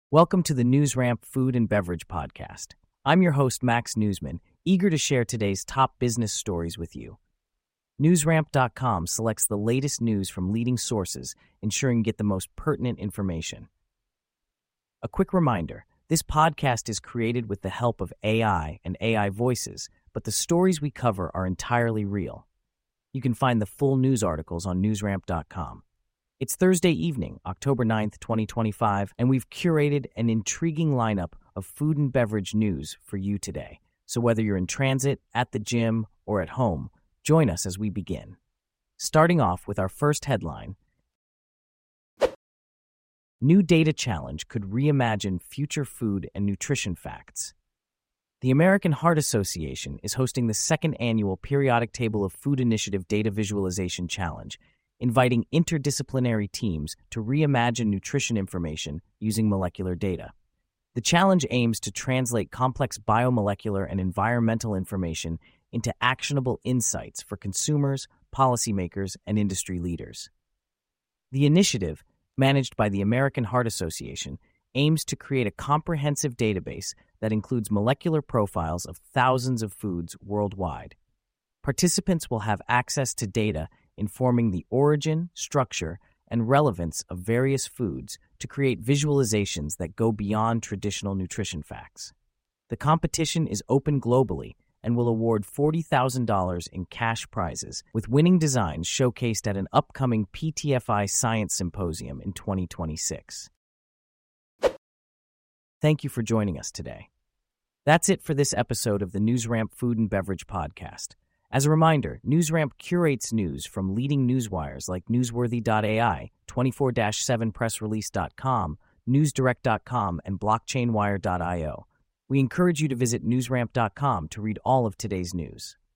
Welcome to the NewsRamp Food and Beverage Podcast. I'm your host, Max Newsman, eager to share today's top business stories with you. NewsRamp.com selects the latest news from leading sources, ensuring you get the most pertinent information. A quick reminder, this podcast is created with the help of AI and AI voices, but the stories we cover are entirely real. You can find the full news articles on NewsRamp.com. It's Thursday evening, October 9th, 2025, and we've curated an intriguing lineup of food and beverage news for you today. So whether you're in transit, at the gym, or at home, join us as we begin. Starting off with our first headline, New Data Challenge Could Reimagine Future Food and Nutrition Facts. The American Heart Association is hosting the second annual Periodic Table of Food Initiative Data Visualization Challenge, inviting interdisciplinary teams to reimagine nutrition information using molecular data. The challenge aims to translate complex biomolecular and environmental information into actionable insights for consumers, policymakers, and industry leaders. The initiative, managed by the American Heart Association, aims to create a comprehensive database that includes molecular profiles of thousands of foods worldwide. Participants will have access to data informing the origin, structure, and relevance of various foods to create visualizations that go beyond traditional nutrition facts. The competition is open globally and will award $40,000 in cash prizes, with winning designs showcased at an upcoming PTFI Science Symposium in 2026. Thank you for joining us today. That's it for this episode of the NewsRamp Food and Beverage Podcast. As a reminder, NewsRamp curates news from leading newswires like Newsworthy.ai, 24/7pressrelease.com, NewsDirect.com, and BlockchainWire.io. We encourage you to visit NewsRamp.com to read all of today's news.